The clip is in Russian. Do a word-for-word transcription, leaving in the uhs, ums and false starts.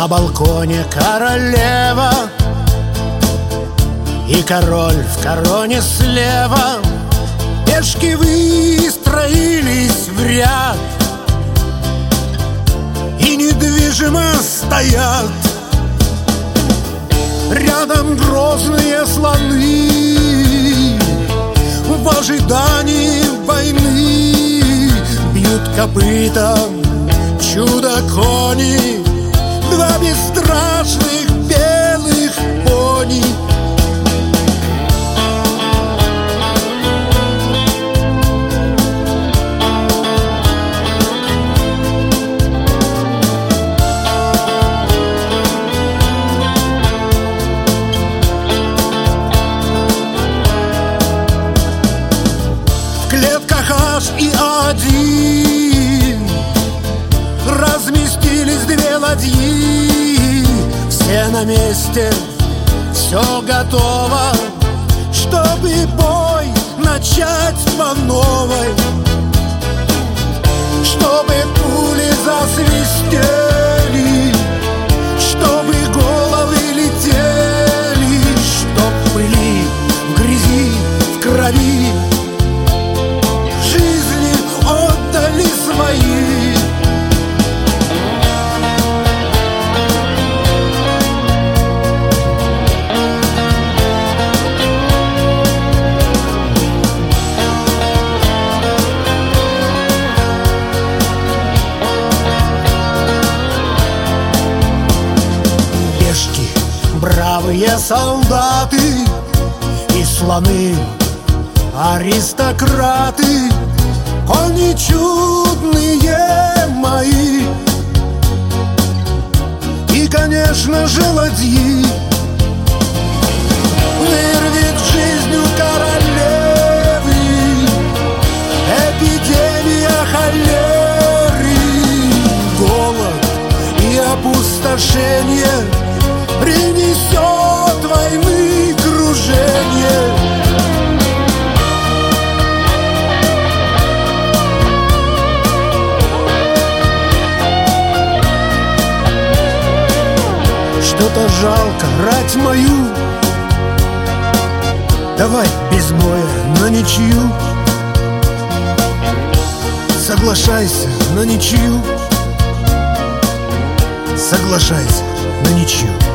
На балконе королева и король в короне слева. Пешки выстроились в ряд и недвижимо стоят. Рядом грозные слоны в ожидании войны. Бьют копытом чудо-кони, два бесстрашных белых пони. В клетках H и один разместились две ладьи. Все на месте, все готово, чтобы бой начать по новой. Чтобы пули засвистели, чтобы головы летели, чтоб в пыли, в грязи, в крови жизни отдали свои. Бравые солдаты и слоны, аристократы, кони чудные мои. И, конечно же, ладьи. Вырвет жизнь у королевы эпидемия холеры. Голод и опустошение принесет войны кружение. Что-то жалко рать мою, давай без боя на ничью. Соглашайся на ничью, соглашайся на ничью.